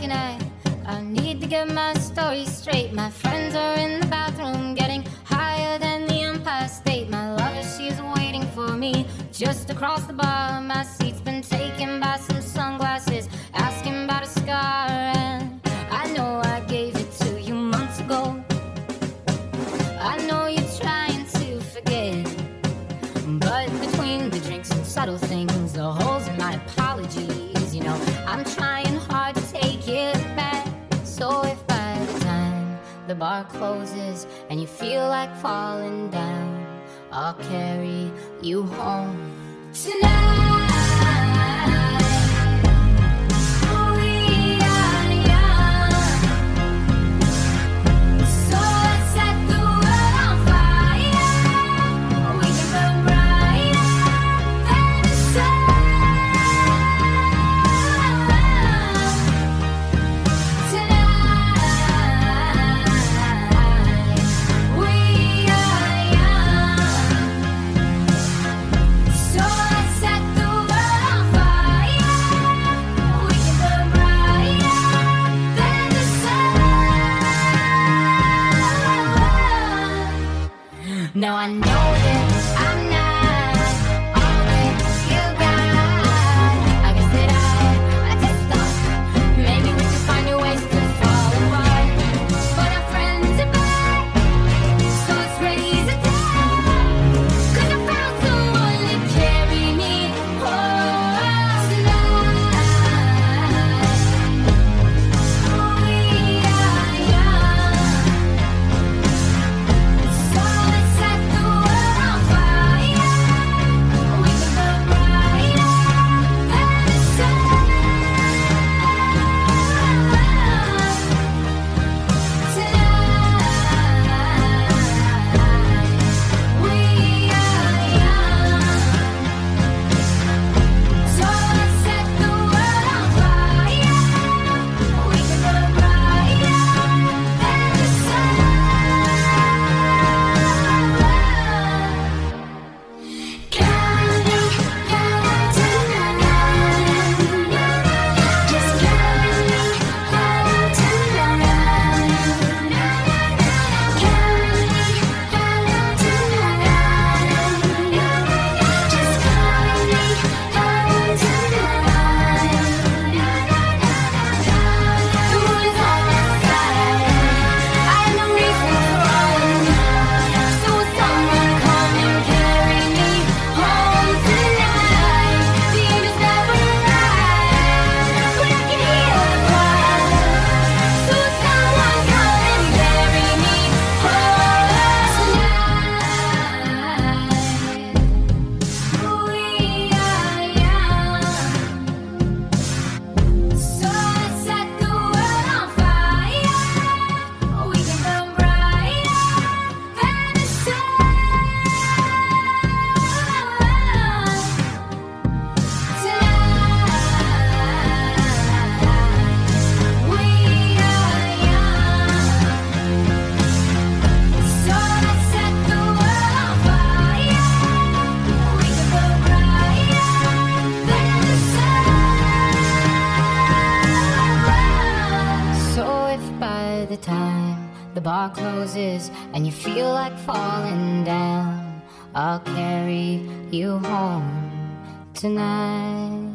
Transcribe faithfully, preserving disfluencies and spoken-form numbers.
looking at. I need to get my story straight. My friends are in the bathroom, getting higher than the Empire State. My lover, she's waiting for me just across the bar. My seat's been taken by some sunglasses, asking about a scar. And I know I gave it to you months ago. I know you're trying to forget, but between the drinks and subtle things, the holes in my apologies, you know, I'm trying hard to take it back. So if by the time the bar closes and you feel like falling down, I'll carry you home tonight. Now I know that I'm not all that you got. I guess that I, I just thought maybe we could find new ways to fall apart. But our friends are back, so let's raise a toast. 'Cause I found someone to carry me home tonight. We are young, so let's set the world on fire. We can burn brighter than the sun tonight. We are young, so let's set the world on fire. We can burn brighter than the sun. Counting, counting tonight. Just counting, counting tonight. Counting, counting tonight. Just counting, counting tonight. The moon is on my side. I have no reason to run. So will someone come and carry me home tonight? The angels never arrive, but I can hear the choir. So will someone come and carry me home tonight? We are young, so let's set the world on fire. We can burn brighter than the sun tonight. We are young, so let's set the world on fire. We can burn brighter than the sun. So if by the time the bar closes and you feel like falling down, I'll carry you home tonight.